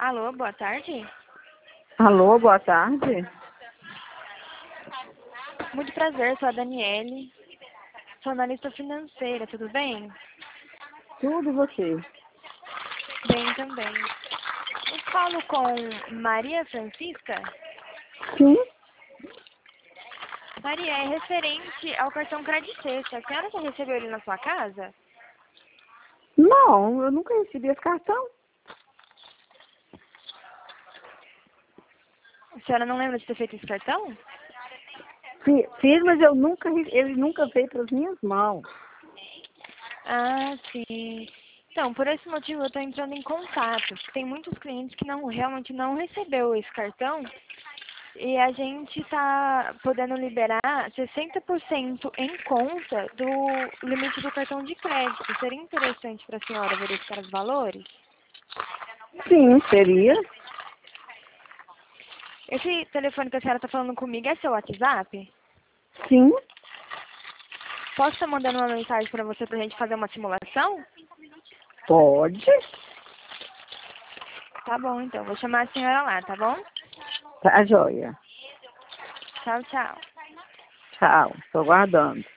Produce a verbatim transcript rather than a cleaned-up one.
Alô, boa tarde. Alô, boa tarde. Muito prazer, sou a Daniele. Sou analista financeira, tudo bem? Tudo e você? Bem também. Eu falo com Maria Francisca. Sim. Maria, é referente ao cartão Credit Sexta. A senhora já recebeu ele na sua casa? Não, eu nunca recebi esse cartão. A senhora não lembra de ter feito esse cartão? Fi- Fiz, mas eu nunca, re- ele nunca veio para as minhas mãos. Ah, sim. Então, por esse motivo eu estou entrando em contato. Tem muitos clientes que não realmente não recebeu esse cartão e a gente está podendo liberar sessenta por cento em conta do limite do cartão de crédito. Seria interessante para a senhora verificar os valores? Sim, seria. Esse telefone que a senhora está falando comigo é seu WhatsApp? Sim, Posso estar mandando uma mensagem para você para a gente fazer uma simulação? pode. Tá bom, então. Vou chamar a senhora lá, tá bom? Tá, joia. Tchau, tchau. Tchau, estou aguardando.